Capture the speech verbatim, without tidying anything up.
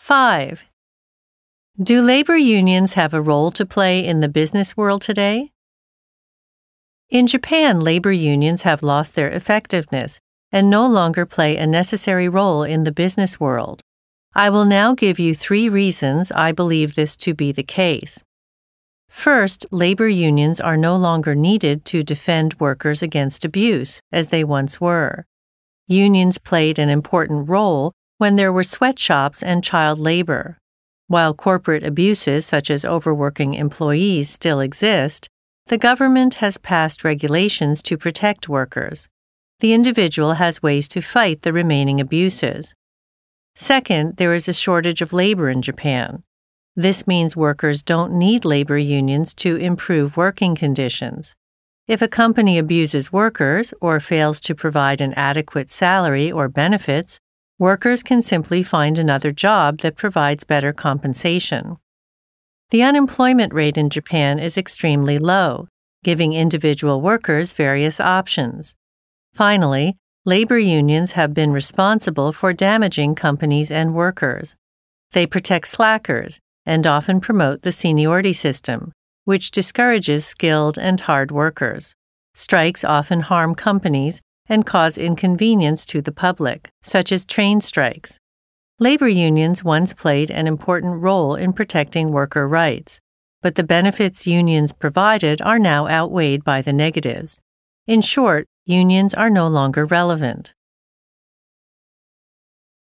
five. Do labor unions have a role to play in the business world today? In Japan, labor unions have lost their effectiveness and no longer play a necessary role in the business world. I will now give you three reasons I believe this to be the case. First, labor unions are no longer needed to defend workers against abuse, as they once were. Unions played an important role when there were sweatshops and child labor. While corporate abuses such as overworking employees still exist, the government has passed regulations to protect workers. The individual has ways to fight the remaining abuses. Second, there is a shortage of labor in Japan. This means workers don't need labor unions to improve working conditions. If a company abuses workers or fails to provide an adequate salary or benefits, workers can simply find another job that provides better compensation. The unemployment rate in Japan is extremely low, giving individual workers various options. Finally, labor unions have been responsible for damaging companies and workers. They protect slackers and often promote the seniority system, which discourages skilled and hard workers. Strikes often harm companies and cause inconvenience to the public, such as train strikes. Labor unions once played an important role in protecting worker rights, but the benefits unions provided are now outweighed by the negatives. In short, unions are no longer relevant.